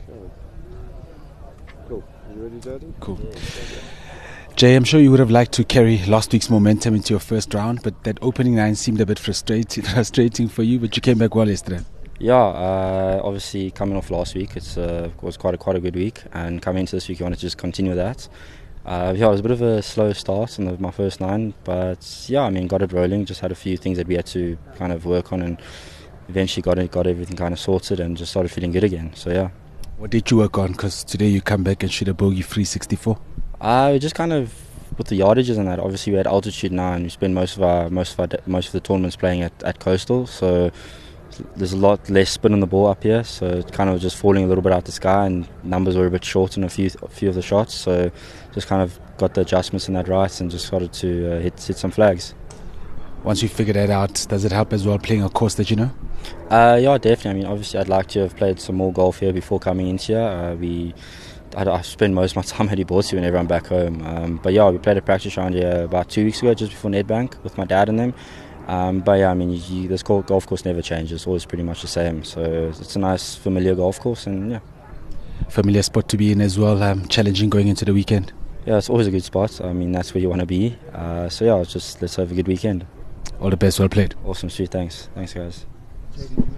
Cool. You ready, Daddy? Cool. Jay, I'm sure you would have liked to carry last week's momentum into your first round, but that opening 9 seemed a bit frustrating for you, but you came back well yesterday. Yeah, obviously coming off last week, it was quite a good week, and coming into this week, you want to just continue that. It was a bit of a slow start on my first 9, but yeah, I mean, got it rolling. Just had a few things that we had to kind of work on, and eventually got everything kind of sorted, and just started feeling good again. So yeah. What did you work on? Because today you come back and shoot a bogey 364. Just kind of with the yardages and that. Obviously, we had altitude now, and we spend most of the tournaments playing at coastal. So there's a lot less spin on the ball up here. So it's kind of just falling a little bit out the sky, and numbers were a bit short on a few of the shots. So just kind of got the adjustments in that right, and just started to hit some flags. Once you figure that out, does it help as well playing a course that you know? Yeah, definitely. I mean, obviously, I'd like to have played some more golf here before coming into here. I spend most of my time at Iboti whenever I'm back home. But yeah, we played a practice round here about 2 weeks ago, just before Nedbank, with my dad and them. But yeah, I mean, this golf course never changes. It's always pretty much the same. So it's a nice, familiar golf course, and yeah. Familiar spot to be in as well, challenging going into the weekend. Yeah, it's always a good spot. I mean, that's where you want to be. So yeah, let's have a good weekend. All the best, well played. Awesome, sweet, thanks. Thanks, guys.